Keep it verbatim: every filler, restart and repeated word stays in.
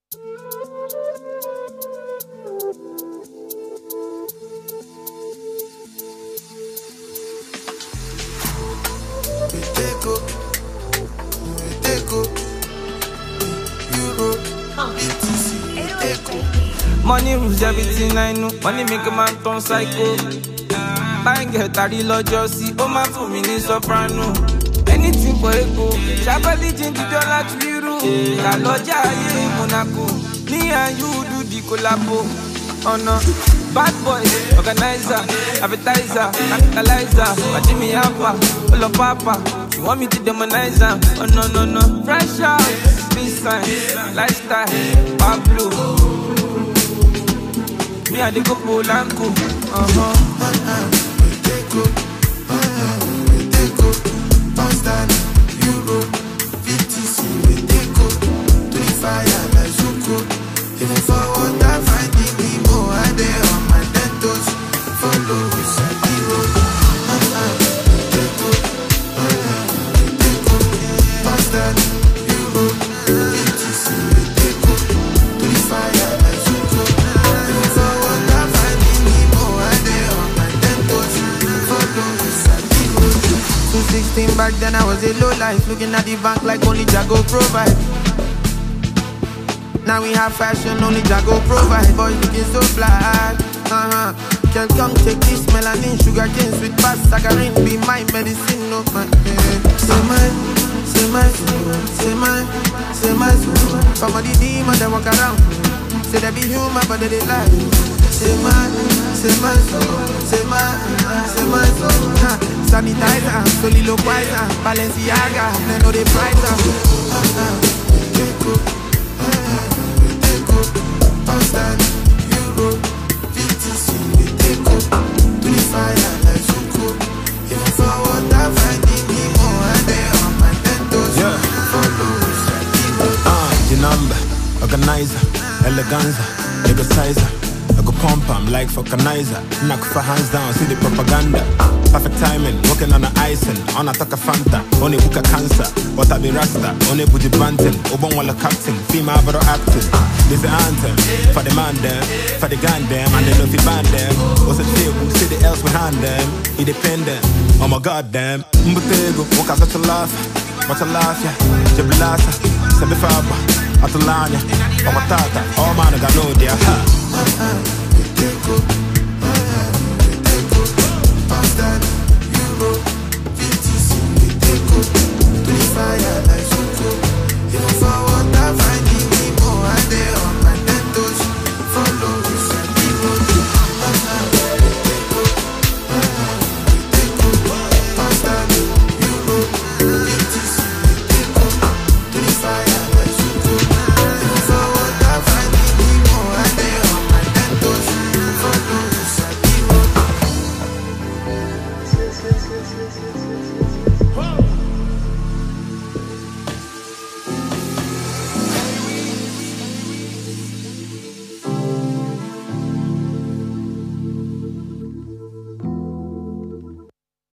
Money rules everything I know. Money make a man turn psycho. Buying get thirty lojosi. Oh man for me ni soprano. Anything for ego. Shabali change dollar to euro. La loja ye Monaco. Me and you do the collabo. Oh no. Bad boy, organizer, advertiser, capitalizer. But Jimmy Alpha, all of Papa. You want me to demonize her? Oh no no no. Fresh out, peace sign, lifestyle, Pablo. Me and the go Polanco. Uh huh. We take go, we take go. Constant Euro, V T C. We take go to the fire like Zuko. Even for water, finding me more. I dey on my ten toes. Follow with Sadi road. We take go, we take go. Constant Euro, V T C. We take go to the fire like Zuko. Even for water, finding me more. I dey on my ten toes. Follow with Sadi road. two sixteen back then I was a low life. Looking at the bank like only Jago provide. Now we have fashion, only Jago provide. Boys looking so fly. Uh-huh. Girl, come take this melanin, sugar cane, sweet past, saccharine. Be my medicine, no man. Say my, say my soul, say my, say my soul. Some of the demons that walk around say they be human, but they lie. Say my, say my soul, say my, say my soul. Huh. Sanitizer, soliloquizer, Balenciaga, they know they price up. We take go, we take go. Constant Euro, V T C. We take go to the fire like Zuko. Even for water, finding me more. I dey on my ten toes. Follow Sadi road. Ah, the number, organizer, eleganza, negocizer. I go pump, I'm like vulcanizer. Knock for hands down, see the propaganda. Perfect timing, working on the icing. On a talk of Fanta, on a book of cancer. What I be rasta, on a booty banting. Obon walla captain, female bro acting. This the anthem, for the man them, for the gun them, and they know if you ban them. What's it feel, who see the else behind them? Independent, oh my god damn. Mbutego, walk out such a laugh. Watch a laugh, yeah. Jabilasa, Sabifaba, Atulania, oh my tata, oh man, I got no idea. We take go, we take go. Constant Euro, V T C. We take go to the fire like Zuko. Even for water, find